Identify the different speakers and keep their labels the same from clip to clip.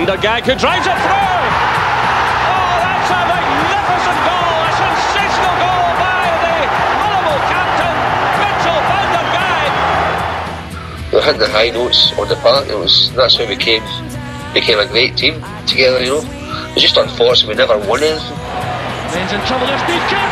Speaker 1: Gag who drives it through. Oh, that's a magnificent goal, a sensational goal by the Motherwell captain, Mitchell van der Gag.
Speaker 2: We had the high notes on the park. That's how we became a great team together. You know, it's just unfortunate we never won anything.
Speaker 1: Men's in trouble. There's Dietrich.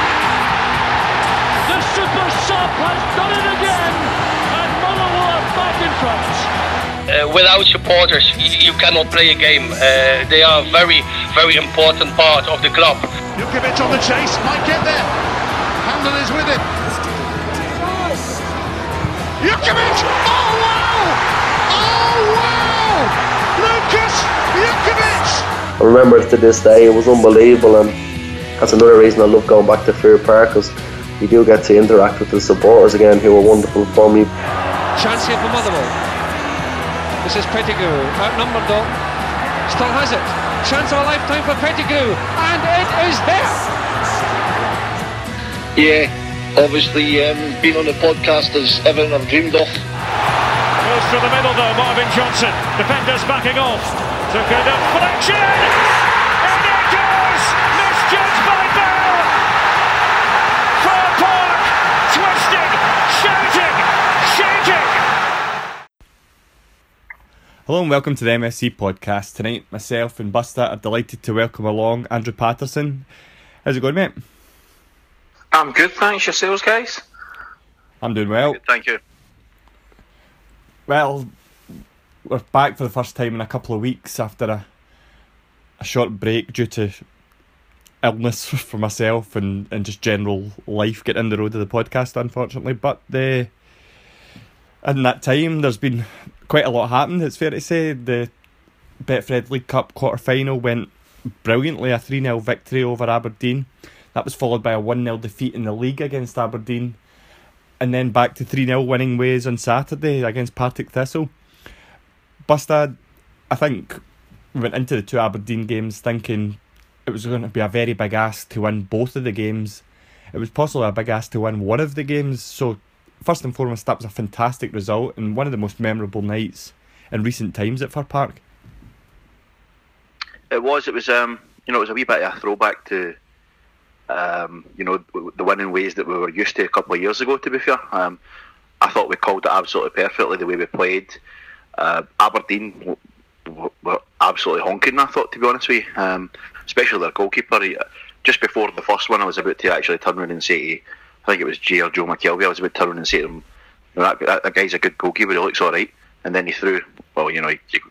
Speaker 1: The super sub has done it again, and Motherwell are back in front.
Speaker 3: Without supporters, you cannot play a game. They are a very, very important part of the club.
Speaker 4: Jukovic on the chase, might get there. Handel is with it. Jukovic! Oh wow! Oh wow! Lucas Jukovic!
Speaker 5: I remember it to this day. It was unbelievable, and that's another reason I love going back to Fair Park, because you do get to interact with the supporters again, who were wonderful for me.
Speaker 1: Chance here for Motherwell. This is Pettigrew, outnumbered though. Still has it. Chance of a lifetime for Pettigrew, and it is there.
Speaker 3: Yeah, obviously being on the podcast is everything I've dreamed of.
Speaker 6: Goes through the middle though, Marvin Johnson. Defenders backing off. Took a deflection. And it goes! Misjudged by Bell. Fir Park, twisting, shouting, shaking.
Speaker 7: Hello and welcome to the MSC podcast. Tonight, myself and Buster are delighted to welcome along Andrew Patterson. How's it going, mate?
Speaker 8: I'm good, thanks. Yourselves, guys?
Speaker 7: I'm doing well.
Speaker 8: Good, thank you.
Speaker 7: Well, we're back for the first time in a couple of weeks after a short break due to illness for myself and just general life getting in the road of the podcast, unfortunately. But in that time, there's been quite a lot happened, it's fair to say. The Betfred League Cup quarter-final went brilliantly, a 3-0 victory over Aberdeen. That was followed by a 1-0 defeat in the league against Aberdeen, and then back to 3-0 winning ways on Saturday against Partick Thistle. Bustad, I think we went into the two Aberdeen games thinking it was going to be a very big ask to win both of the games. It was possibly a big ask to win one of the games, so first and foremost, that was a fantastic result and one of the most memorable nights in recent times at Fir Park.
Speaker 8: It was it was a wee bit of a throwback to the winning ways that we were used to a couple of years ago, to be fair. I thought we called it absolutely perfectly the way we played. Aberdeen were absolutely honking, I thought, to be honest with you. Especially their goalkeeper. Just before the first one, I was about to actually turn around and say to, I think it was Jay or Joe McKelvey, I was about to turn around and say to him, that guy's a good goalkeeper, he looks alright. And then he threw, he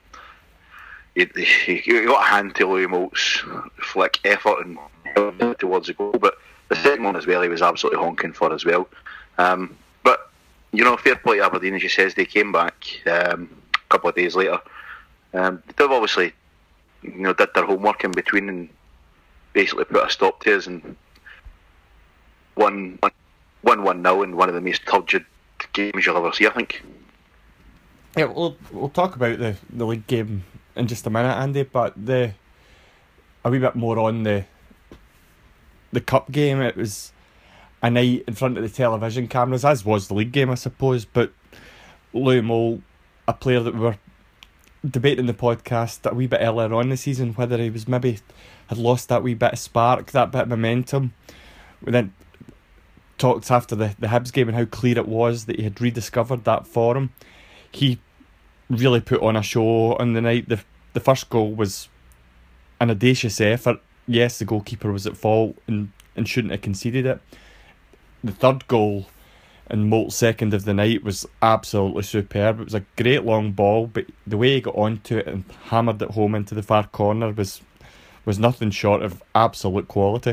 Speaker 8: got a hand to Louis Moult's flick effort and towards the goal, but the second one as well, he was absolutely honking for as well. But fair play to Aberdeen, as you says, they came back a couple of days later. They've obviously did their homework in between and basically put a stop to us and won 1-0 in one of the most turgid games you'll ever see, I think.
Speaker 7: Yeah, we'll talk about the league game in just a minute, Andy, but a wee bit more on the cup game. It was a night in front of the television cameras, as was the league game, I suppose, but Louis Moult, a player that we were debating in the podcast a wee bit earlier on in the season, whether he was maybe had lost that wee bit of spark, that bit of momentum. We then talked after the Hibs game and how clear it was that he had rediscovered that form. He really put on a show on the night. The first goal was an audacious effort. Yes, the goalkeeper was at fault and shouldn't have conceded it. The third goal and Moult's second of the night was absolutely superb. It was a great long ball, but the way he got onto it and hammered it home into the far corner was nothing short of absolute quality.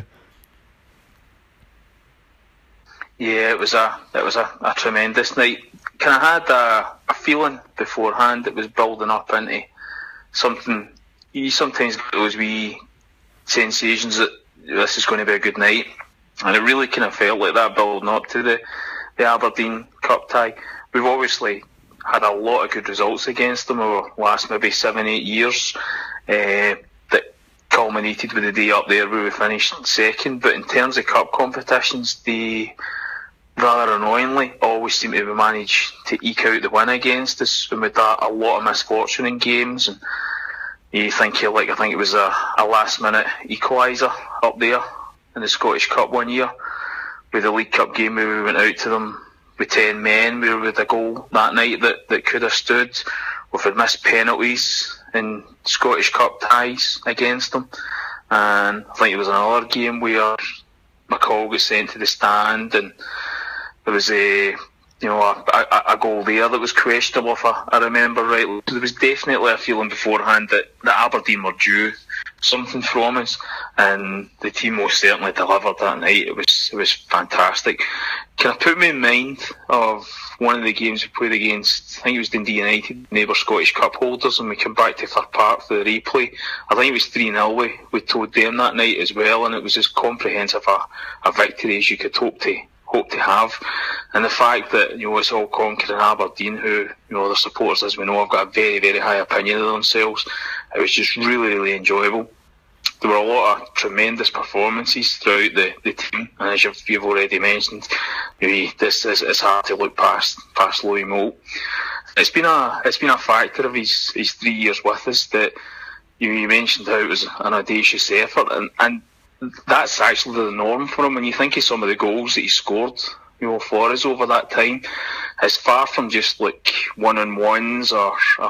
Speaker 8: Yeah, it was a tremendous night. I had a feeling beforehand it was building up into something. You sometimes get those wee sensations that this is going to be a good night, and it really kind of felt like that building up to the Aberdeen Cup tie. We've obviously had a lot of good results against them over the last maybe 7-8 years that culminated with the day up there where we finished second. But in terms of cup competitions, they rather annoyingly always seem to manage to eke out the win against us, and with that a lot of misfortune in games. And you think I think it was a last minute equaliser up there in the Scottish Cup one year, with the League Cup game where we went out to them with 10 men. We were with a goal that night that could have stood. We've had missed penalties in Scottish Cup ties against them, and I think it was another game where McCall got sent to the stand, and there was a goal there that was questionable, if I remember rightly. There was definitely a feeling beforehand that Aberdeen were due something from us, and the team most certainly delivered that night. It was fantastic. Can I put me in mind of one of the games we played against, I think it was Dundee United, neighbour Scottish Cup holders, and we came back to Fir Park for the replay. I think it was 3-0 we told them that night as well, and it was as comprehensive a victory as you could hope to have. And the fact that it's all conquering Aberdeen, who the supporters, as we know, have got a very, very high opinion of themselves. It was just really, really enjoyable. There were a lot of tremendous performances throughout the team, and as you've already mentioned, it's hard to look past Louis Moult. It's been a factor of his 3 years with us that you mentioned how it was an audacious effort, and that's actually the norm for him. When you think of some of the goals that he scored, for us over that time, it's far from just like one-on-ones or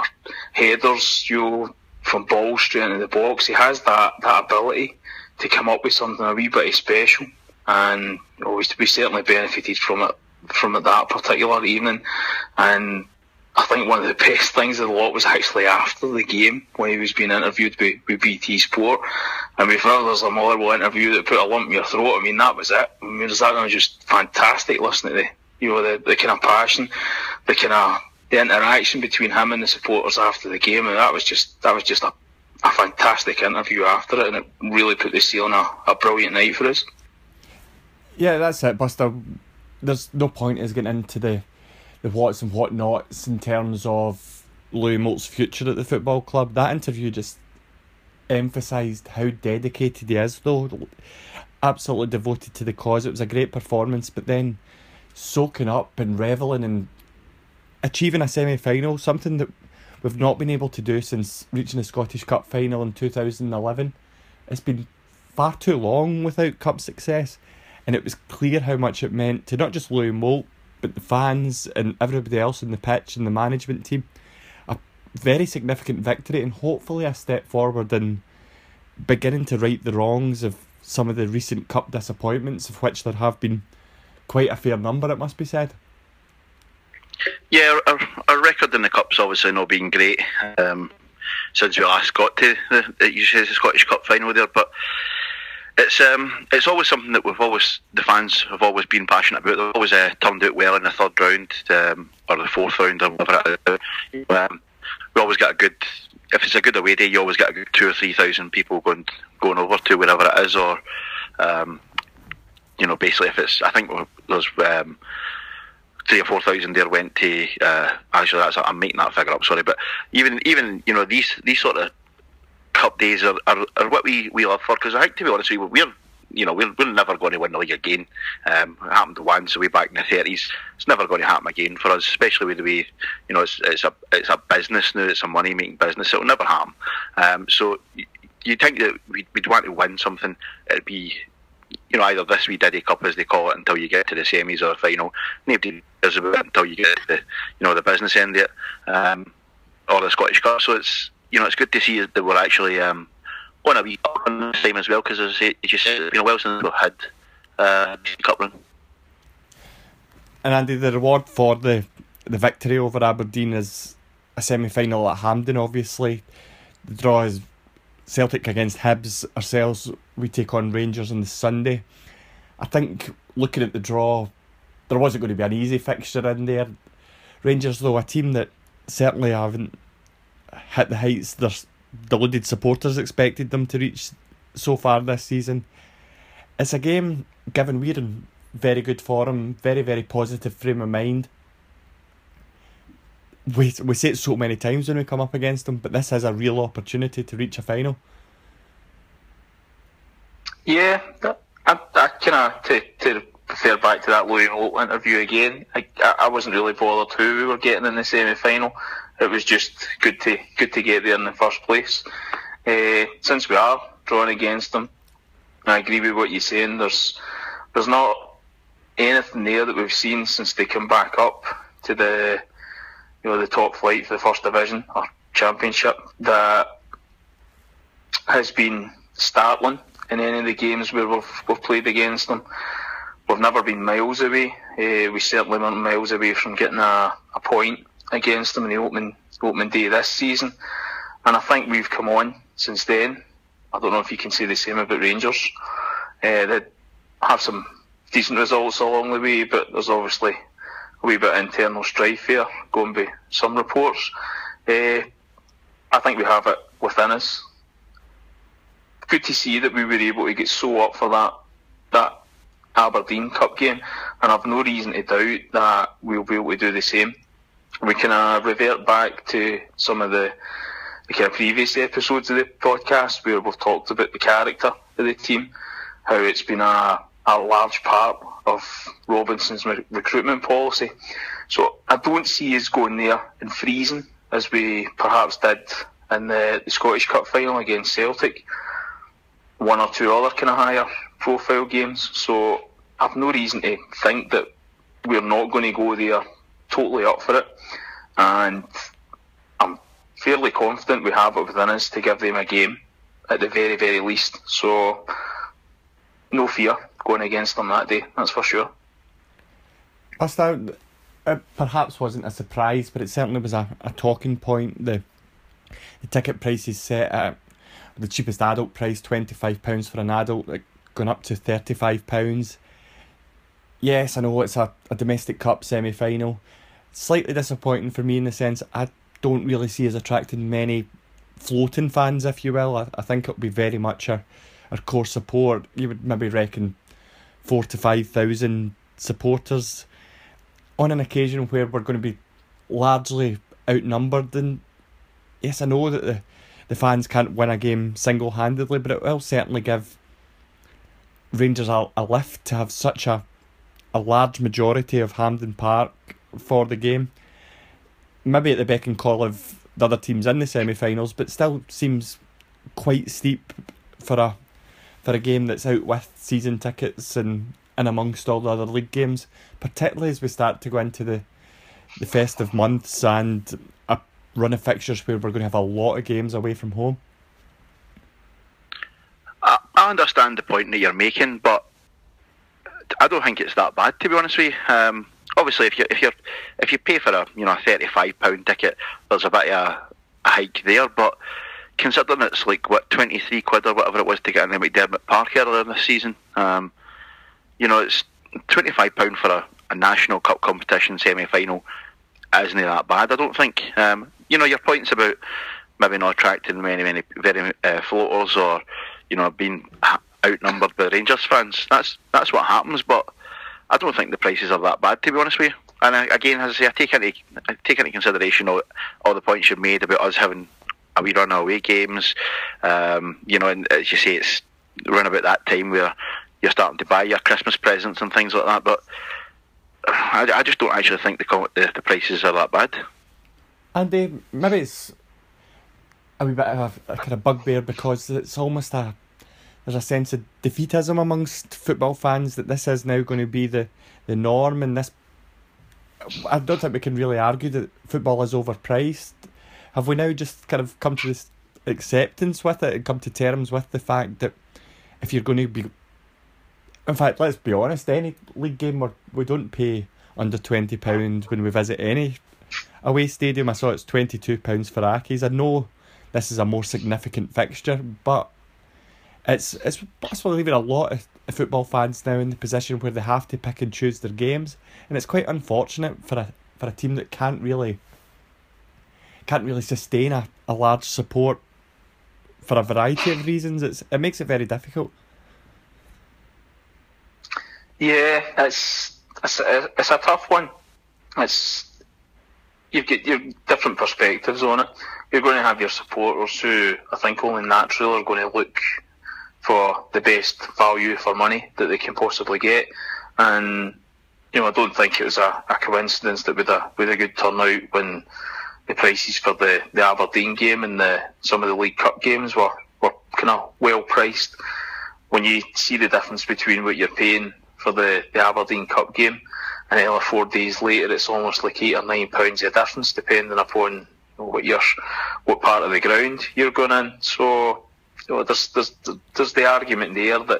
Speaker 8: headers, from balls straight into the box. He has that ability to come up with something a wee bit special, and we certainly benefited from it that particular evening. And I think one of the best things of the lot was actually after the game, when he was being interviewed with BT Sport, and we felt there's a Motherwell interview that put a lump in your throat. I mean, that was it. I mean, that was just fantastic, listening to the kind of passion, the interaction between him and the supporters after the game, and that was just a fantastic interview after it, and it really put the seal on a brilliant night for us.
Speaker 7: Yeah, that's it, Buster. There's no point in getting into the what's and what nots in terms of Louis Moult's future at the football club. That interview just emphasised how dedicated he is, though. Absolutely devoted to the cause. It was a great performance, but then soaking up and revelling and achieving a semi-final, something that we've not been able to do since reaching the Scottish Cup final in 2011. It's been far too long without cup success, and it was clear how much it meant to not just Louis Moult, but the fans and everybody else in the pitch and the management team. A very significant victory, and hopefully a step forward in beginning to right the wrongs of some of the recent cup disappointments, of which there have been quite a fair number, it must be said.
Speaker 9: Yeah, our record in the cup's obviously not been great since we last got to the Scottish Cup final there, but it's always something that the fans have always been passionate about. They've always turned out well in the third round or the fourth round or whatever it is. We always get if it's a good away day, you always get a good 2,000 or 3,000 people going over to wherever it is, or basically if it's, I think there's 3,000 or 4,000 there went to actually I'm making that figure up, sorry, but even these sort of cup days are what we love for, because I think, to be honest with you, we're never going to win the league again. It happened once way back in the 30s. It's never going to happen again for us, especially with the way it's a business now. It's a money making business. It'll never happen. So you think that we'd want to win something? It'd be either this wee Diddy Cup, as they call it, until you get to the semis or the final. Nobody cares about it until you get to the business end of it, or the Scottish Cup. So it's good to see that we're actually on a wee cup run this time as well, because as you said, it's been a while since we've had a cup run.
Speaker 7: And Andy, the reward for the victory over Aberdeen is a semi-final at Hampden, obviously. The draw is Celtic against Hibs. Ourselves, we take on Rangers on the Sunday. I think, looking at the draw, there wasn't going to be an easy fixture in there. Rangers, though, a team that certainly haven't hit the heights their deluded supporters expected them to reach so far this season. It's a game, given we're in very good form, very, very positive frame of mind. We say it so many times when we come up against them, but this is a real opportunity to reach a final. Yeah,
Speaker 8: I kind of to refer back to that Louis Moult interview again. I wasn't really bothered who we were getting in the semi-final. It was just good to get there in the first place. Since we are drawing against them, I agree with what you're saying. There's not anything there that we've seen since they come back up to the top flight for the first division or championship that has been startling in any of the games where we've played against them. We've never been miles away. We certainly weren't miles away from getting a point against them in the opening day this season. And I think we've come on since then. I don't know if you can say the same about Rangers. They have some decent results along the way, but there's obviously a wee bit of internal strife here, going by some reports. I think we have it within us. Good to see that we were able to get so up for that Aberdeen Cup game, and I've no reason to doubt that we'll be able to do the same. We can revert back to some of the kind of previous episodes of the podcast where we've talked about the character of the team, how it's been a large part of Robinson's recruitment policy. So I don't see us going there and freezing as we perhaps did in the Scottish Cup final against Celtic. One or two other kind of higher profile games. So I've no reason to think that we're not going to go there totally up for it. And I'm fairly confident we have it within us to give them a game at the very, very least. So no fear going against them that day, that's for sure.
Speaker 7: It perhaps wasn't a surprise, but it certainly was a talking point. The ticket price is set at the cheapest adult price, £25 for an adult, going up to £35. Yes, I know it's a domestic cup semi-final. Slightly disappointing for me in the sense I don't really see us attracting many floating fans, if you will. I think it'll be very much our core support. You would maybe reckon 4,000 to 5,000 supporters on an occasion where we're going to be largely outnumbered. And yes, I know that the fans can't win a game single-handedly, but it will certainly give Rangers a lift to have such a large majority of Hampden Park for the game. Maybe at the beck and call of the other teams in the semi-finals, but still seems quite steep for a game that's out with season tickets and amongst all the other league games, particularly as we start to go into the festive months and a run of fixtures where we're going to have a lot of games away from home.
Speaker 9: I understand the point that you're making, but I don't think it's that bad, to be honest with you. Obviously, if you pay for a £35 ticket, there's a bit of a hike there. But considering it's like £23 or whatever it was to get in the McDermott Park earlier this season, it's £25 for a National Cup competition semi-final isn't that bad. I don't think. Your points about maybe not attracting many very floaters or being outnumbered by Rangers fans. That's what happens, but I don't think the prices are that bad, to be honest with you. And again, as I say, I take into consideration all the points you've made about us having a wee run of away games. And as you say, it's around about that time where you're starting to buy your Christmas presents and things like that. But I just don't actually think the prices are that bad.
Speaker 7: And maybe it's a wee bit of a kind of bugbear because it's almost there's a sense of defeatism amongst football fans that this is now going to be the norm, and this, I don't think we can really argue that football is overpriced. Have we now just kind of come to this acceptance with it and come to terms with the fact that if you're going to be, in fact, let's be honest, any league game where we don't pay under £20 when we visit any away stadium. I saw it's £22 for Accies. I know this is a more significant fixture, but it's possibly leaving a lot of football fans now in the position where they have to pick and choose their games, and it's quite unfortunate for a team that can't really sustain a large support for a variety of reasons. It makes it very difficult.
Speaker 8: Yeah, it's a tough one. You've got your different perspectives on it. You're going to have your supporters who I think only naturally are going to look for the best value for money that they can possibly get, and I don't think it was a coincidence that with a good turnout when the prices for the Aberdeen game and some of the League Cup games were kind of well priced. When you see the difference between what you're paying for the Aberdeen Cup game and then 4 days later, it's almost like £8 or £9 a difference depending upon what part of the ground you're going in. So there's the argument there that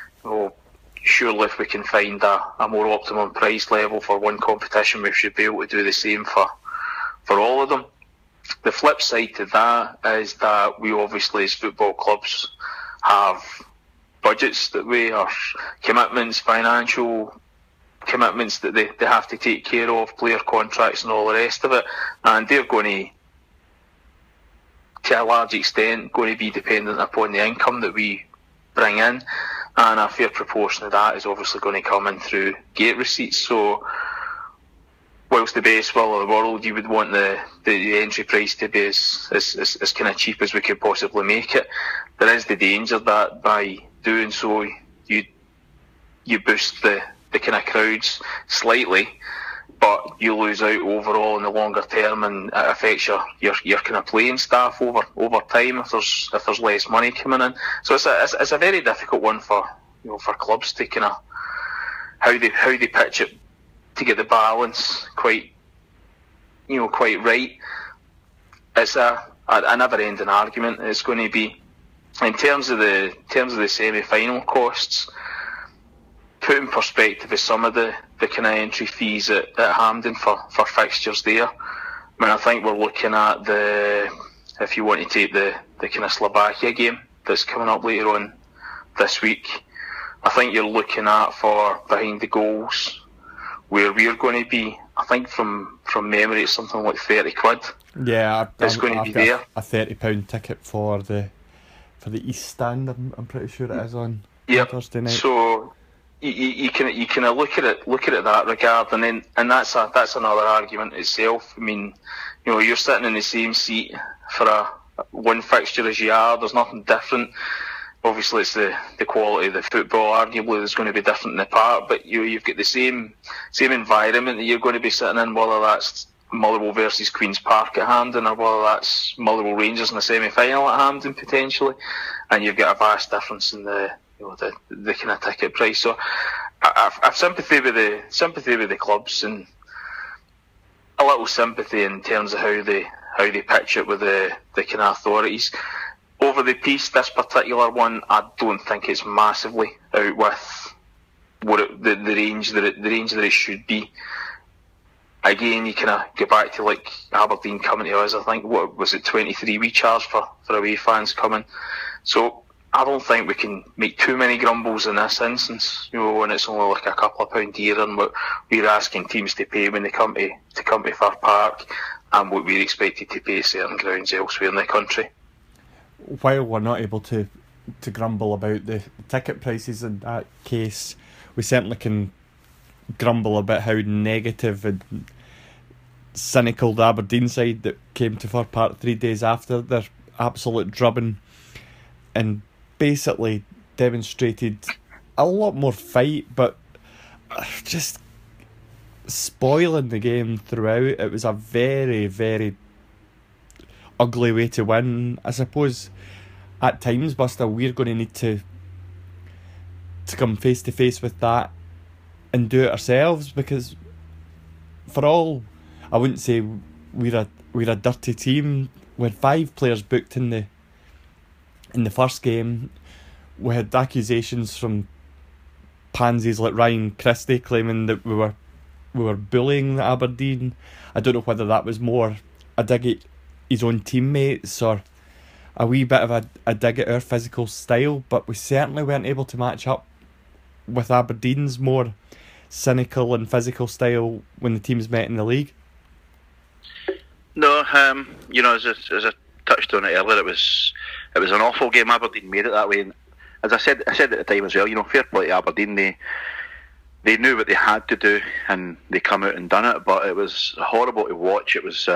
Speaker 8: surely if we can find a more optimum price level for one competition, we should be able to do the same for all of them. The flip side to that is that we obviously as football clubs have budgets that we are commitments, financial commitments that they have to take care of, player contracts and all the rest of it, and they're going to a large extent going to be dependent upon the income that we bring in, and a fair proportion of that is obviously going to come in through gate receipts. So whilst the best will of the world, you would want the entry price to be as kind of cheap as we could possibly make it. There is the danger that by doing so you boost the kind of crowds slightly, but you lose out overall in the longer term, and it affects your kind of playing staff over time if there's less money coming in. So it's a very difficult one for clubs to kind of how they pitch it to get the balance quite right. It's a never-ending argument. It's going to be in terms of the semi-final costs. Put in perspective with some of the kind of entry fees at Hampden for fixtures there. I think we're looking at if you want to take the kind of Slovakia game that's coming up later on this week, I think you're looking at for behind the goals where we're going to be, I think from memory it's something like 30 quid.
Speaker 7: Yeah,
Speaker 8: it's going to be there.
Speaker 7: A £30 ticket for the East Stand. I'm pretty sure it is on Thursday night.
Speaker 8: So you can look at it that regard, and that's another argument itself. I mean, you're sitting in the same seat for one fixture as you are. There's nothing different. Obviously, it's the quality of the football. Arguably, there's going to be different in the park, but you've got the same environment that you're going to be sitting in, whether that's Motherwell versus Queen's Park at Hampden, or whether that's Motherwell Rangers in the semi-final at Hampden potentially, and you've got a vast difference in the kind of ticket price. So I've sympathy with the clubs, and a little sympathy in terms of how they pitch it with the kind of authorities. Over the piece, this particular one, I don't think it's massively out with the range that it should be. Again, you kind of go back to like Aberdeen coming to us. I think what was it, 23 we charge for away fans coming. So I don't think we can make too many grumbles in this instance, when it's only like a couple of £1 dearer than what we're asking teams to pay when they come to Fir Park, and what we're expected to pay at certain grounds elsewhere in the country.
Speaker 7: While we're not able to grumble about the ticket prices in that case, we certainly can grumble about how negative and cynical the Aberdeen side that came to Fir Park 3 days after their absolute drubbing, and basically demonstrated a lot more fight, but just spoiling the game throughout. It was a very, very ugly way to win. I suppose at times, Buster, we're going to need to come face to face with that and do it ourselves, because for all, I wouldn't say we're a dirty team. We had 5 players booked in the first game. We had accusations from pansies like Ryan Christie claiming that we were bullying Aberdeen. I don't know whether that was more a dig at his own teammates or a wee bit of a dig at our physical style, but we certainly weren't able to match up with Aberdeen's more cynical and physical style when the teams met in the league.
Speaker 9: No, as I touched on it earlier, it was an awful game. Aberdeen made it that way, and as I said at the time as well, fair play to Aberdeen, they knew what they had to do and they come out and done it, but it was horrible to watch. It was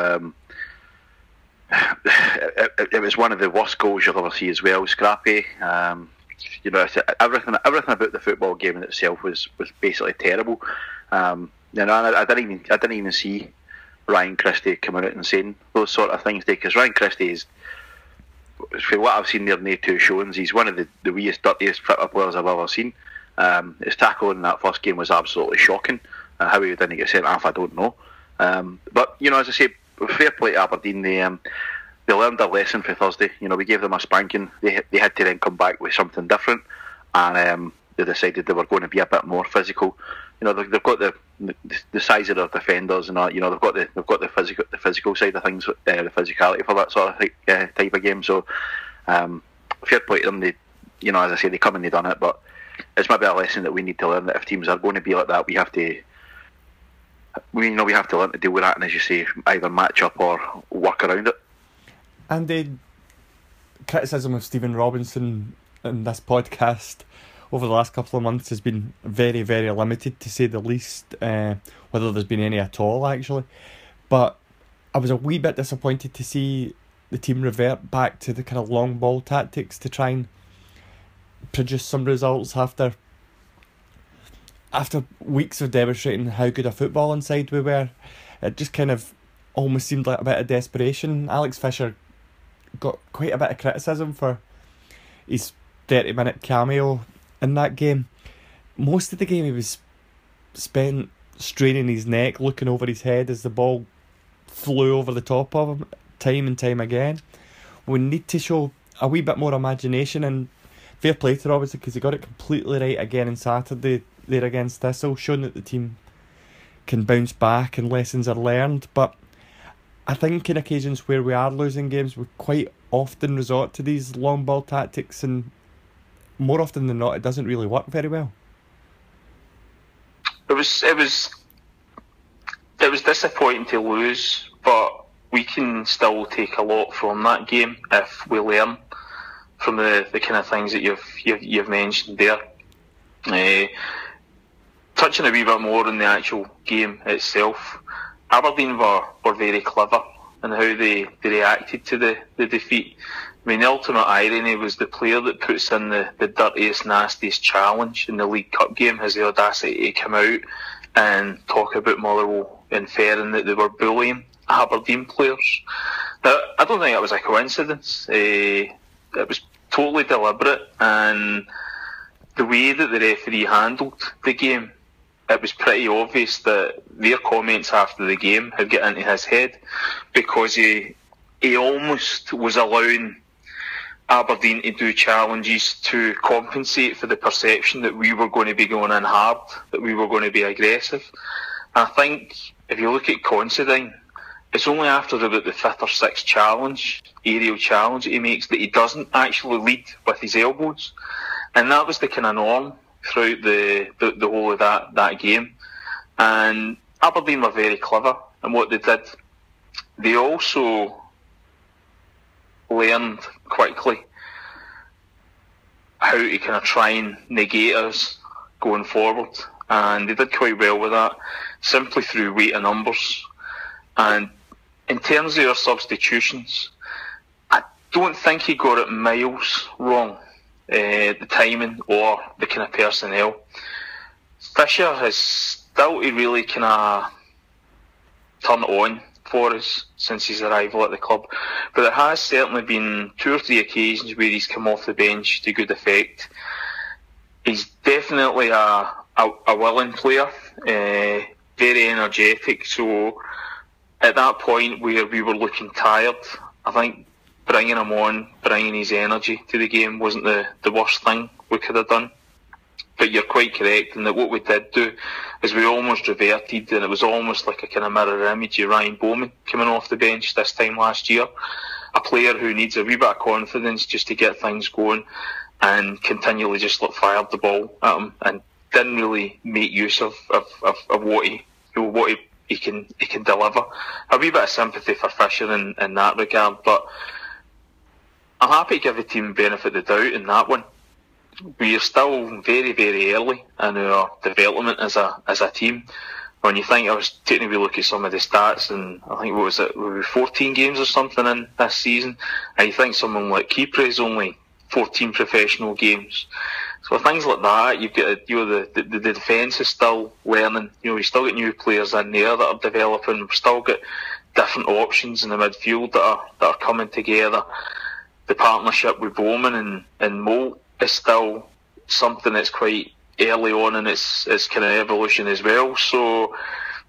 Speaker 9: it was one of the worst goals you'll ever see as well. Scrappy, you know, everything about the football game in itself was basically terrible. You know, I didn't even see Ryan Christie coming out and saying those sort of things, because Ryan Christie is, for what I've seen there in the two showings, he's one of the weest, dirtiest football players I've ever seen. His tackle in that first game was absolutely shocking. How he didn't get sent off, I don't know. But you know, as I say, fair play to Aberdeen. They learned their lesson for Thursday. You know, we gave them a spanking. They had to then come back with something different, and they decided they were going to be a bit more physical. You know, they've got the size of their defenders, and you know, they've got the physical side of things, the physicality for that sort of type of game. So fair play to them. They, you know, as I say, they come and they done it. But it's maybe a lesson that we need to learn, that if teams are going to be like that, we have to learn to deal with that, and as you say, either match up or work around it.
Speaker 7: And the criticism of Stephen Robinson in this podcast over the last couple of months has been very, very limited, to say the least, whether there's been any at all, actually. But I was a wee bit disappointed to see the team revert back to the kind of long ball tactics to try and produce some results after weeks of demonstrating how good a footballing side we were. It just kind of almost seemed like a bit of desperation. Alex Fisher got quite a bit of criticism for his 30-minute cameo in that game. Most of the game he was spent straining his neck, looking over his head as the ball flew over the top of him time and time again. We need to show a wee bit more imagination, and fair play to Robinson, because he got it completely right again on Saturday there against Thistle, showing that the team can bounce back and lessons are learned. But I think in occasions where we are losing games, we quite often resort to these long ball tactics, and more often than not, it doesn't really work very well.
Speaker 8: It was disappointing to lose, but we can still take a lot from that game if we learn from the kind of things that you've mentioned there. Touching a wee bit more on the actual game itself, Aberdeen were very clever in how they reacted to the defeat. I mean, the ultimate irony was the player that puts in the dirtiest, nastiest challenge in the League Cup game has the audacity to come out and talk about Motherwell, inferring that they were bullying Aberdeen players. Now, I don't think that was a coincidence. It was totally deliberate, and the way that the referee handled the game, it was pretty obvious that their comments after the game had got into his head, because he almost was allowing Aberdeen to do challenges to compensate for the perception that we were going to be going in hard, that we were going to be aggressive. And I think if you look at Considine, it's only after about the fifth or sixth aerial challenge that he makes, that he doesn't actually lead with his elbows. And that was the kind of norm throughout the whole of that game. And Aberdeen were very clever in what they did. They also learned quickly how to kind of try and negate us going forward, and they did quite well with that, simply through weight of numbers. And in terms of their substitutions, I don't think he got it miles wrong, the timing or the kind of personnel. Fisher has still to really kind of turn it on for us since his arrival at the club, but there has certainly been 2 or 3 occasions where he's come off the bench to good effect. He's definitely a willing player, very energetic, so at that point where we were looking tired, I think bringing him on, bringing his energy to the game wasn't the worst thing we could have done. But you're quite correct in that what we did do is we almost reverted, and it was almost like a kind of mirror image of Ryan Bowman coming off the bench this time last year. A player who needs a wee bit of confidence just to get things going, and continually just fired the ball at him and didn't really make use of what he can deliver. A wee bit of sympathy for Fisher in that regard, but I'm happy to give the team benefit of the doubt in that one. We are still very, very early in our development as a team. When you think, I was taking a wee look at some of the stats, and I think, we were 14 games or something in this season, and you think someone like Kipre is only 14 professional games. So things like that, you've got the defence is still learning. We've still got new players in there that are developing. We've still got different options in the midfield that are coming together. The partnership with Bowman and Moult is still something that's quite early on in its kind of evolution as well. So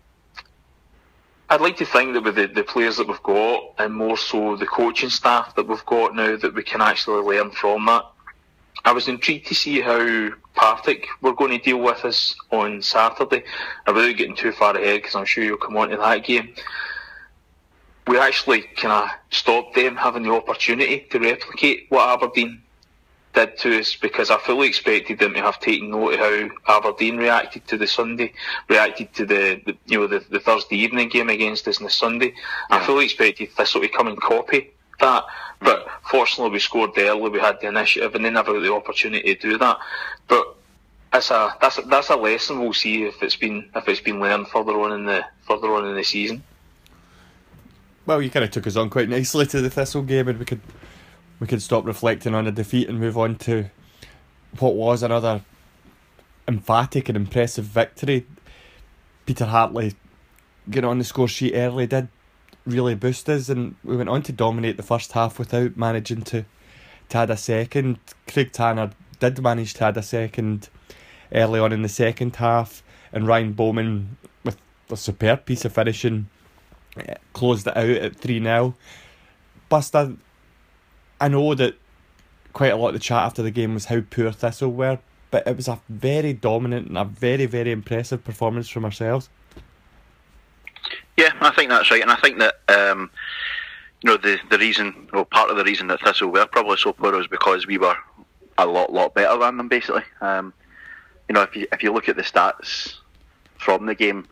Speaker 8: I'd like to think that with the players that we've got, and more so the coaching staff that we've got now, that we can actually learn from that. I was intrigued to see how Partick were going to deal with us on Saturday. Without getting too far ahead, because I'm sure you'll come on to that game, we actually kind of stopped them having the opportunity to replicate what Aberdeen did to us, because I fully expected them to have taken note of how Aberdeen reacted to the Sunday, reacted to the Thursday evening game against us on the Sunday. Yeah. I fully expected Thistle to come and copy that, but fortunately we scored early, we had the initiative, and they never got the opportunity to do that. But that's a lesson. We'll see if it's been learned further on in the season.
Speaker 7: Well, you kind of took us on quite nicely to the Thistle game, and we could stop reflecting on a defeat and move on to what was another emphatic and impressive victory. Peter Hartley getting on the score sheet early did really boost us, and we went on to dominate the first half without managing to add a second. Craig Tanner did manage to add a second early on in the second half, and Ryan Bowman, with a superb piece of finishing, closed it out at 3-0. Buster, I know that quite a lot of the chat after the game was how poor Thistle were, but it was a very dominant and a very, very impressive performance from ourselves.
Speaker 9: Yeah, I think that's right, and I think that the reason, well, part of the reason that Thistle were probably so poor was because we were a lot better than them. Basically, if you look at the stats from the game,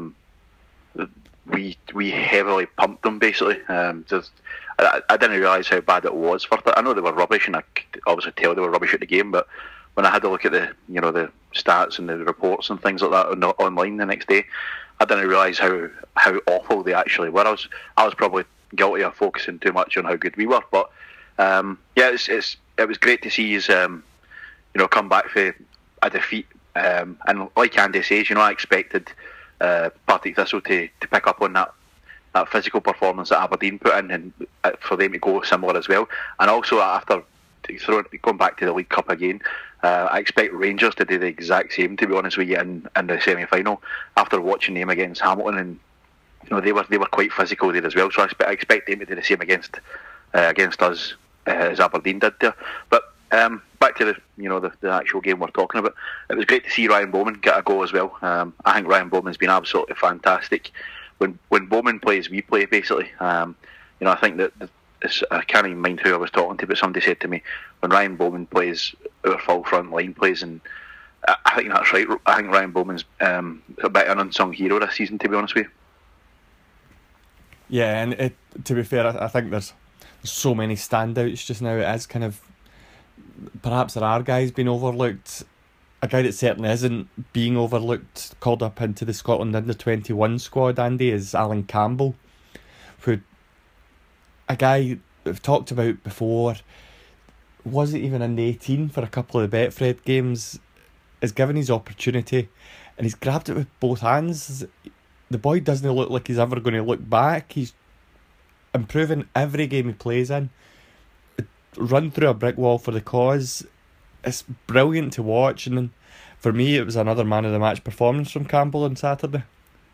Speaker 9: we heavily pumped them. Basically, I didn't realise how bad it was. I know they were rubbish, and I could obviously tell they were rubbish at the game. But when I had to look at the stats and the reports and things like that online the next day, I didn't realise how awful they actually were. I was probably guilty of focusing too much on how good we were. But it was great to see us come back for a defeat. And like Andy says, I expected Partick Thistle to pick up on that physical performance that Aberdeen put in, and for them to go similar as well. And also, after going back to the League Cup again, I expect Rangers to do the exact same, to be honest with you, in the semi-final. After watching them against Hamilton, and they were quite physical there as well, so I expect them to do the same against us as Aberdeen did there. But back to the actual game we're talking about, it was great to see Ryan Bowman get a goal as well. I think Ryan Bowman's been absolutely fantastic. When Bowman plays, we play, basically. I think that I can't even mind who I was talking to, but somebody said to me, when Ryan Bowman plays, our full front line plays, and I think that's right. I think Ryan Bowman's a bit of an unsung hero this season, to be honest with you.
Speaker 7: Yeah, and to be fair, I think there's so many standouts just now. It is kind of, perhaps there are guys being overlooked. A guy that certainly isn't being overlooked, called up into the Scotland Under-21 squad, Andy, is Alan Campbell, who, a guy we've talked about before, wasn't even in the 18 for a couple of the Betfred games, is given his opportunity, and he's grabbed it with both hands. The boy doesn't look like he's ever going to look back. He's improving every game he plays in. Run through a brick wall for the cause. It's brilliant to watch, and for me it was another man of the match performance from Campbell on Saturday.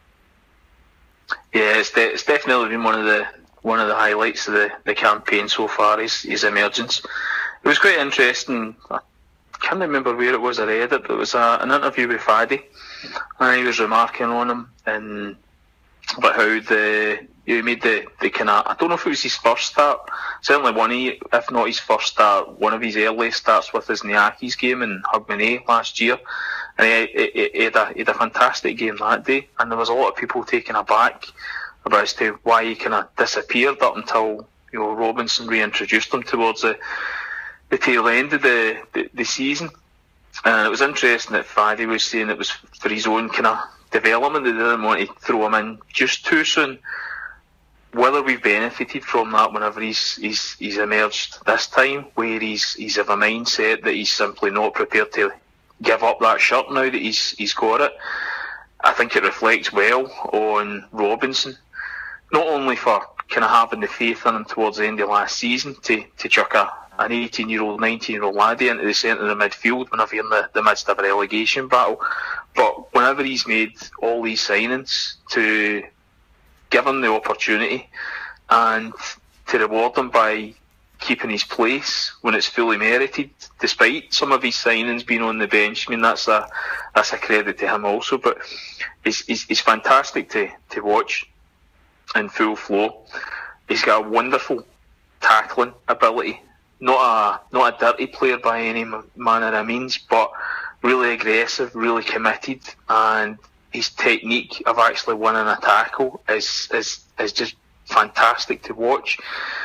Speaker 8: Yeah, it's definitely been one of the highlights of the campaign so far, his emergence. It was quite interesting. I can't remember where it was I read it, but it was an interview with Faddy, and he was remarking on him and about how he made the kind of, I don't know if it was his first start, certainly if not his first start, one of his earliest starts with his Niaki's game in Hogmanay last year, and he had a fantastic game that day, and there was a lot of people taken aback about as to why he kind of disappeared up until Robinson reintroduced him towards the tail end of the season. And it was interesting that Faddy was saying it was for his own kind of development. They didn't want to throw him in just too soon. whether we've benefited from that whenever he's emerged this time, where he's of a mindset that he's simply not prepared to give up that shirt now that he's got it. I think it reflects well on Robinson, not only for kind of having the faith in him towards the end of last season to chuck an 18-year-old, 19-year-old laddie into the centre of the midfield whenever you're in the midst of a relegation battle, but whenever he's made all these signings to give him the opportunity and to reward him by keeping his place when it's fully merited, despite some of his signings being on the bench. I mean, that's a credit to him also, but he's fantastic to watch in full flow. He's got a wonderful tackling ability, not a dirty player by any manner of means, but really aggressive, really committed, and his technique of actually winning a tackle is just fantastic to watch.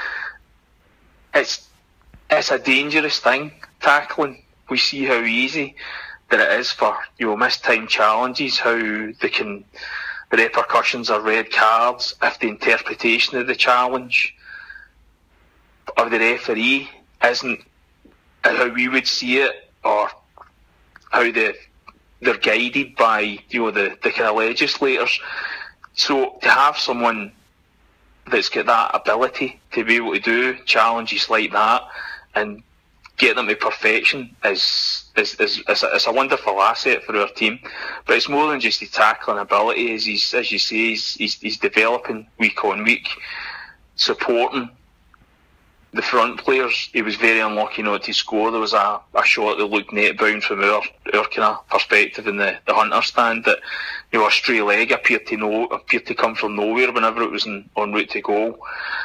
Speaker 8: It's a dangerous thing, tackling. We see how easy that it is for missed time challenges, how the repercussions are red cards if the interpretation of the challenge of the referee isn't how we would see it, or how they're guided by the kind of legislators. So to have someone that's got that ability to be able to do challenges like that and get them to perfection is a wonderful asset for our team. But it's more than just his tackling ability. As you say, he's developing week on week, supporting the front players. He was very unlucky not to score. There was a shot that looked net bound from our kind of perspective in the Hunter stand, that a stray leg appeared to come from nowhere whenever it was en route to goal.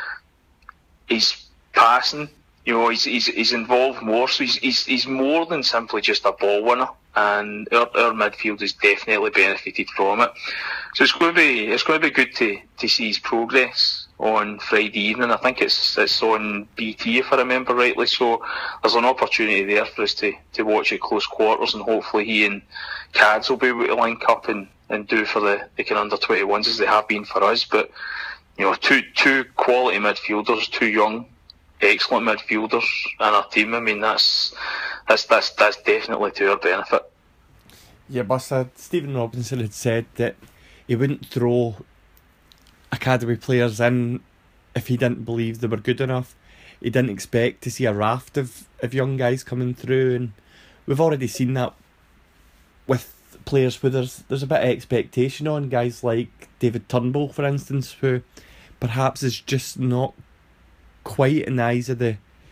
Speaker 8: He's passing, he's involved more, so he's more than simply just a ball winner, and our midfield has definitely benefited from it. So it's going to be good to see his progress on Friday evening. I think it's on BT if I remember rightly, so there's an opportunity there for us to watch at close quarters, and hopefully he and Cads will be able to link up and do for the kind of under-21s as they have been for us. But two quality midfielders, two young excellent midfielders in our team. I mean, that's definitely to our benefit.
Speaker 7: Yeah, but Stephen Robinson had said that he wouldn't throw academy players in if he didn't believe they were good enough. He didn't expect to see a raft of young guys coming through, and we've already seen that with players where there's a bit of expectation on guys like David Turnbull, for instance, who perhaps is just not quite in the eyes of the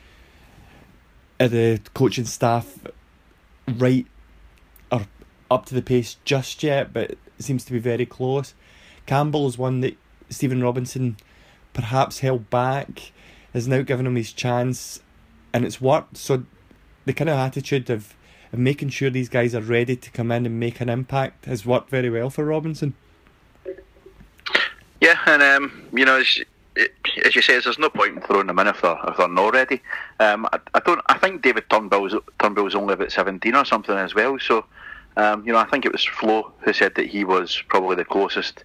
Speaker 7: coaching staff right or up to the pace just yet, but it seems to be very close. Campbell is one that Stephen Robinson perhaps held back, has now given him his chance, and it's worked. So the kind of attitude of making sure these guys are ready to come in and make an impact has worked very well for Robinson.
Speaker 9: Yeah, and as you say, there's no point in throwing them in if they're not ready. I think David Turnbull's only about 17 or something as well. So I think it was Flo who said that he was probably the closest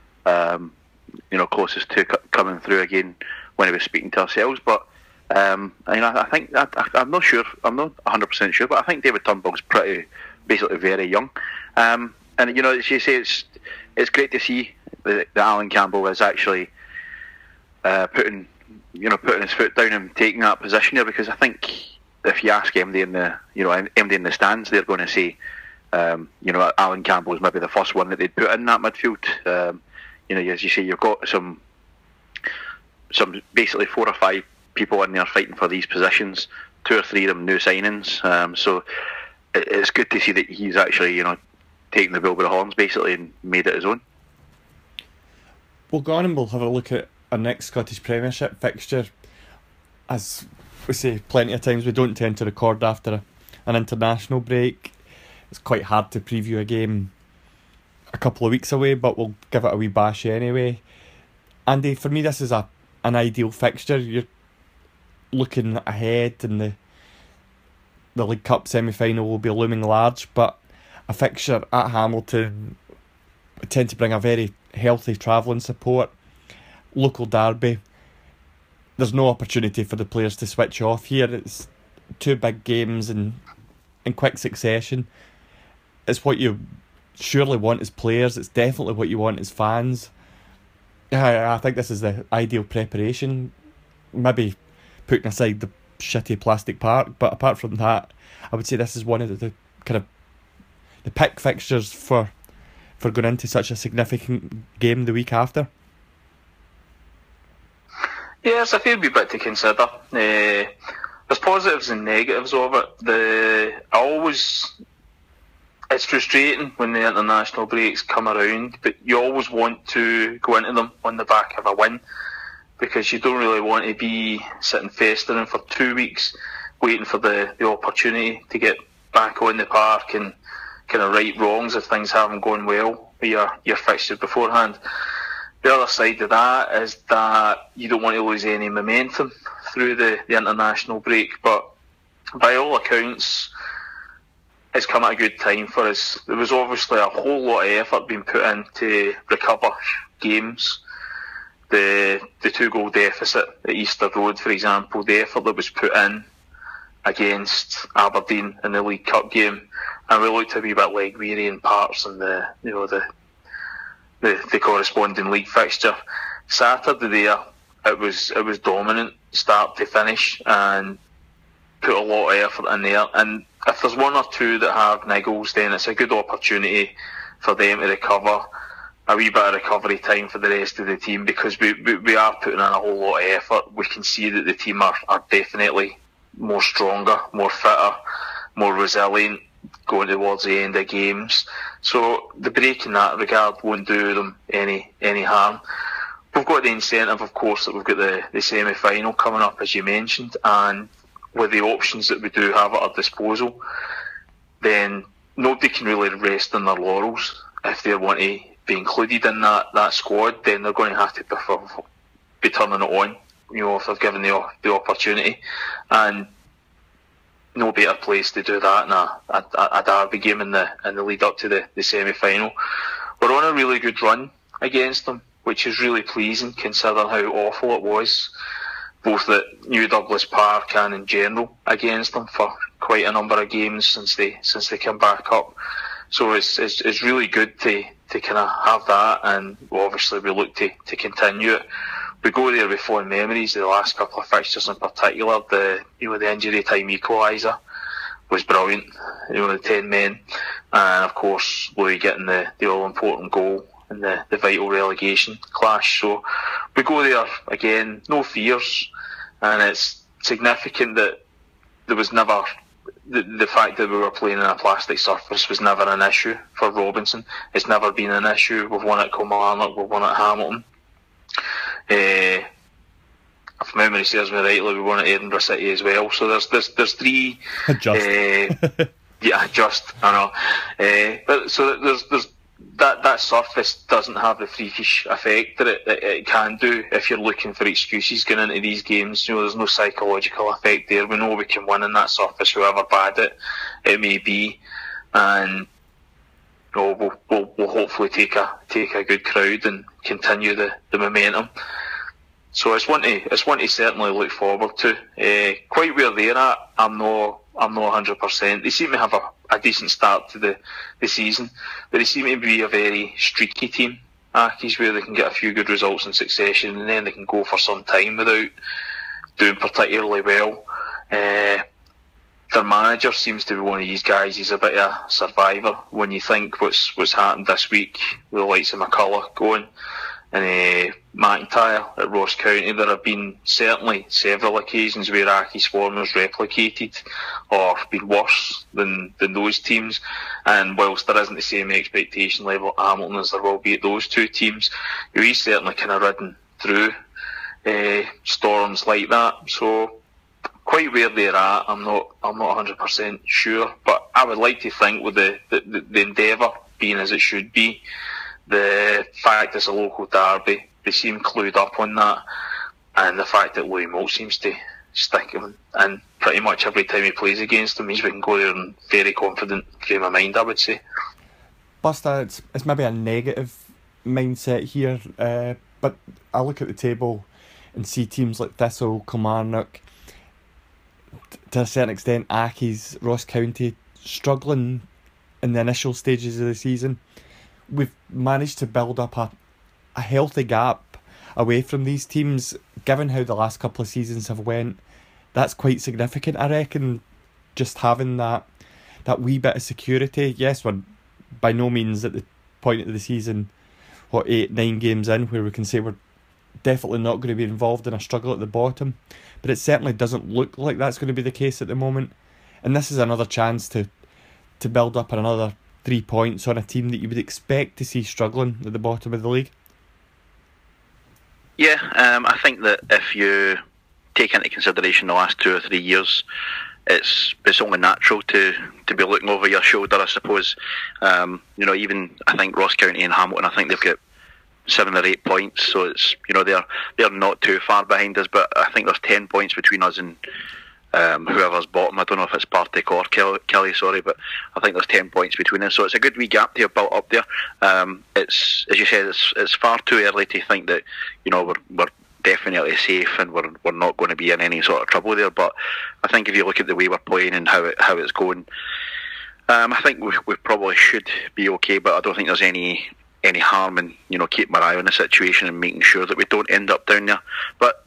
Speaker 9: to coming through again when he was speaking to ourselves. But I think I'm not sure. I'm not 100% sure, but I think David Turnbull's basically very young. And as you say, it's great to see that Alan Campbell is actually putting his foot down and taking that position here, because I think if you ask MD in the stands, they're going to say Alan Campbell is maybe the first one that they'd put in that midfield. As you say, you've got some basically 4 or 5 people in there fighting for these positions, 2 or 3 of them new signings. So it's good to see that he's actually taking the bull by the horns basically and made it his own.
Speaker 7: We'll go on and we'll have a look at our next Scottish Premiership fixture. As we say plenty of times, we don't tend to record after an international break. It's quite hard to preview a game a couple of weeks away, but we'll give it a wee bash anyway. Andy, for me this is an ideal fixture. You're looking ahead, and the League Cup semi-final will be looming large, but a fixture at Hamilton tend to bring a very healthy travelling support, local derby. There's no opportunity for the players to switch off here. It's 2 big games in quick succession. It's what you surely want as players. It's definitely what you want as fans. I think this is the ideal preparation. Maybe putting aside the shitty plastic park, but apart from that, I would say this is one of the kind of the pick fixtures for going into such a significant game the week after.
Speaker 8: Yeah, it's a fair wee bit to consider. There's positives and negatives of it. It's frustrating when the international breaks come around, but you always want to go into them on the back of a win, because you don't really want to be sitting festering for 2 weeks waiting for the opportunity to get back on the park and kind of right wrongs if things haven't gone well with your fixtures beforehand. The other side of that is that you don't want to lose any momentum through the international break, but by all accounts it's come at a good time for us. There was obviously a whole lot of effort being put in to recover games. The 2-goal deficit at Easter Road, for example, the effort that was put in against Aberdeen in the League Cup game, and we looked a wee bit leg weary in parts in the corresponding league fixture. Saturday there, it was dominant start to finish and put a lot of effort in there. And if there's one or two that have niggles, then it's a good opportunity for them to recover. A wee bit of recovery time for the rest of the team, because we are putting in a whole lot of effort. We can see that the team are definitely more stronger, more fitter, more resilient going towards the end of games. So the break in that regard won't do them any harm. We've got the incentive, of course, that we've got the semi-final coming up, as you mentioned, and with the options that we do have at our disposal, then nobody can really rest on their laurels. If they want to be included in that squad, then they're going to have to be turning it on, if they're given the opportunity. And no better place to do that in a derby game in the lead up to the semi-final. We're on a really good run against them, which is really pleasing considering how awful it was, both at New Douglas Park and in general against them for quite a number of games since they came back up. So it's really good to kind of have that, and obviously we look to continue it. We go there with fond memories of the last couple of fixtures in particular. The injury time equaliser was brilliant. The 10 men, and of course Louis getting the all important goal in the vital relegation clash. So we go there again, no fears, and it's significant that there was never the fact that we were playing on a plastic surface was never an issue for Robinson. It's never been an issue. We've won at Kilmarnock, we've won at Hamilton. If memory serves me rightly, we won at Edinburgh City as well. So there's 3. Just I know. But so there's that surface doesn't have the freakish effect that it can do if you're looking for excuses going into these games. There's no psychological effect there. We know we can win on that surface, however bad it may be, and we'll hopefully take a good crowd and continue the momentum. So it's one to certainly look forward to. Quite where they're at, I'm not 100%. They seem to have a decent start to the season, but they seem to be a very streaky team, Accies, where they can get a few good results in succession and then they can go for some time without doing particularly well. Their manager seems to be one of these guys. He's a bit of a survivor. When you think what's happened this week with the likes of McCullough going and McIntyre at Ross County, there have been certainly several occasions where Accies form has replicated or been worse than those teams. And whilst there isn't the same expectation level at Hamilton as there will be at those two teams, he's certainly kind of ridden through storms like that. So quite where they're at, I'm not 100% sure, but I would like to think with the endeavour being as it should be, the fact it's a local derby, they seem clued up on that, and the fact that Louis Moult seems to stick him in pretty much every time he plays against them means we can go there in very confident frame of mind, I would say.
Speaker 7: Buster, it's maybe a negative mindset here, But I look at the table and see teams like Thistle, Kilmarnock, to a certain extent Accies, Ross County struggling in the initial stages of the season. We've managed to build up a healthy gap away from these teams. Given how the last couple of seasons have went, that's quite significant, I reckon. Just having that wee bit of security. Yes, we're by no means at the point of the season, 8-9 games in, where we can say we're definitely not going to be involved in a struggle at the bottom, but it certainly doesn't look like that's going to be the case at the moment. And this is another chance to build up another 3 points on a team that you would expect to see struggling at the bottom of the league.
Speaker 9: Yeah, I think that if you take into consideration the last 2 or 3 years, it's only natural to be looking over your shoulder, I suppose. Even I think Ross County and Hamilton, I think they've got 7 or 8 points, so it's they're not too far behind us. But I think there's 10 points between us and whoever's bottom. I don't know if it's Partick or Kelly, sorry, but I think there's 10 points between us. So it's a good wee gap to have built up there. It's, as you said, it's far too early to think that we're definitely safe and we're not going to be in any sort of trouble there. But I think if you look at the way we're playing and how it's going, I think we probably should be okay. But I don't think there's any harm in keeping my eye on the situation and making sure that we don't end up down there. But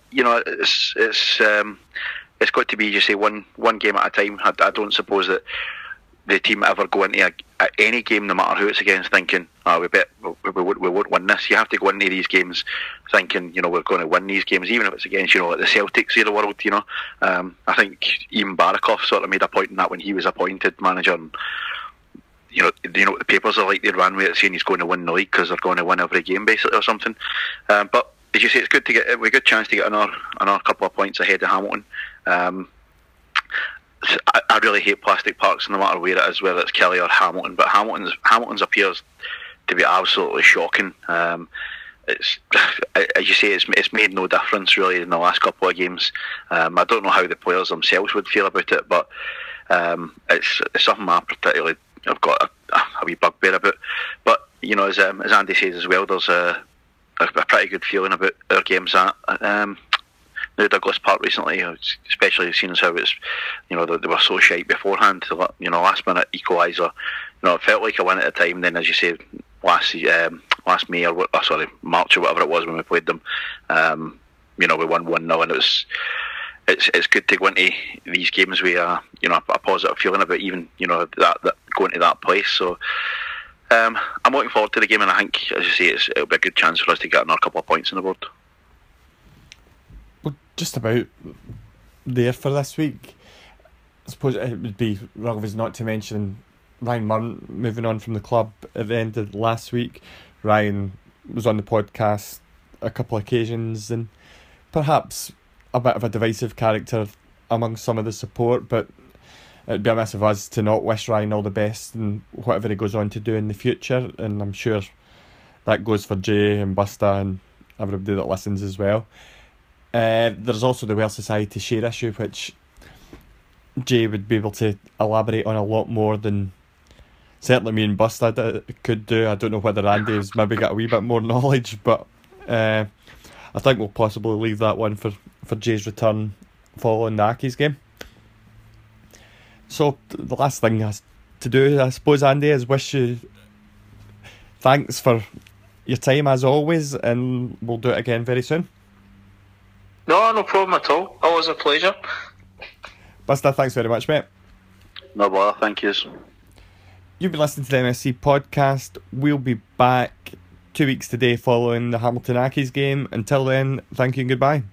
Speaker 9: it's got to be, you say, one game at a time. I don't suppose that the team ever go into any game, no matter who it's against, thinking, we won't win this. You have to go into these games thinking, we're going to win these games, even if it's against, like the Celtics of the world. I think even Barakoff sort of made a point in that when he was appointed manager. And, what the papers are like, they ran with it saying he's going to win the league because they're going to win every game basically or something. But as you say, it's good to get a good chance to get another couple of points ahead of Hamilton. I really hate plastic parks, no matter where it is, whether it's Kelly or Hamilton. But Hamilton's appears to be absolutely shocking. It's, as you say, it's made no difference really in the last couple of games. I don't know how the players themselves would feel about it, but it's something I've got a wee bugbear about. But as Andy says as well, there's a pretty good feeling about our games at the Douglas Park recently, especially seeing as how it's they were so shite beforehand. Last minute equaliser. It felt like a win at a time. Then, as you say, last May or March or whatever it was when we played them, we won 1-0, and it's good to go into these games with a positive feeling about even that going to that place. So I'm looking forward to the game, and I think, as you say, it'll be a good chance for us to get another couple of points on the board.
Speaker 7: Well, just about there for this week. I suppose it would be wrong of us not to mention Ryan Murn moving on from the club at the end of last week. Ryan was on the podcast a couple of occasions and perhaps a bit of a divisive character among some of the support, but it'd be amiss of us to not wish Ryan all the best and whatever he goes on to do in the future, and I'm sure that goes for Jay and Busta and everybody that listens as well. There's also the Welsh Society share issue, which Jay would be able to elaborate on a lot more than certainly me and Busta could do. I don't know whether Andy's maybe got a wee bit more knowledge, but I think we'll possibly leave that one for Jay's return following the Accies game. So the last thing has to do, I suppose, Andy, is wish you thanks for your time as always, and we'll do it again very soon.
Speaker 8: No problem at all. Always a pleasure.
Speaker 7: Buster, thanks very much, mate.
Speaker 9: No bother, thank you.
Speaker 7: You've been listening to the MSC podcast. We'll be back 2 weeks today following the Hamilton Accies game. Until then, thank you and goodbye.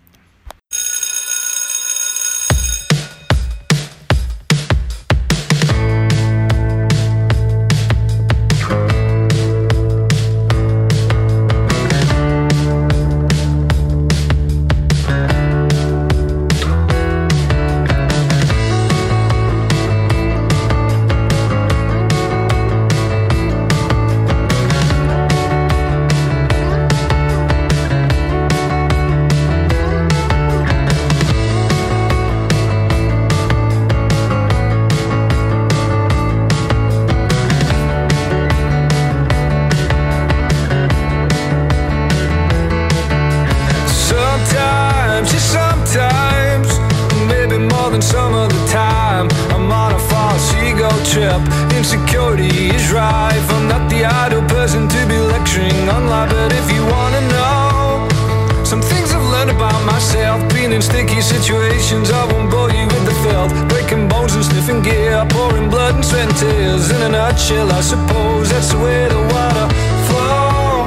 Speaker 10: trip. Insecurity is rife. I'm not the ideal person to be lecturing on life, but if you wanna know some things I've learned about myself, being in sticky situations, I won't bore you with the filth. Breaking bones and sniffing gear, pouring blood and sweat and tears. In a nutshell, I suppose that's the way the water flows.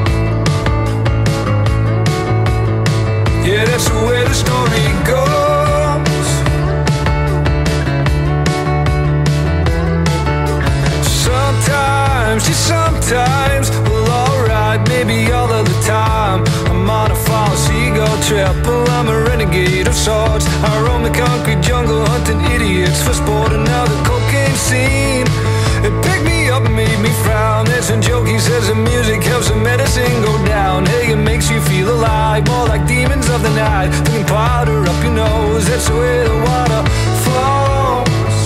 Speaker 10: Yeah, that's the way the story goes. Sometimes, just sometimes, well alright, maybe all of the time I'm on a false ego trip, well I'm a renegade of sorts. I roam the concrete jungle hunting idiots for sport, and now the cocaine scene, it picked me up and made me frown. There's a joke, he says the music helps the medicine go down. Hey, it makes you feel alive, more like demons of the night. Putting powder up your nose, that's the way the water flows.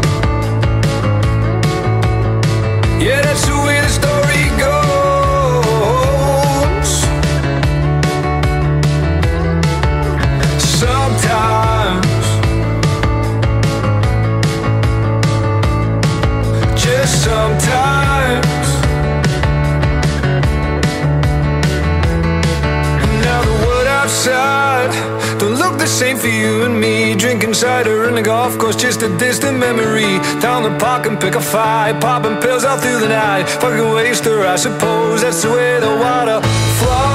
Speaker 10: Yeah, that's the way the story goes. Sometimes, just sometimes. Now the world outside don't look the same for you and me. Drinking cider in the golf course, just a distant memory. Down the park and pick a fight, popping pills all through the night. Fucking waster, I suppose that's the way the water flows.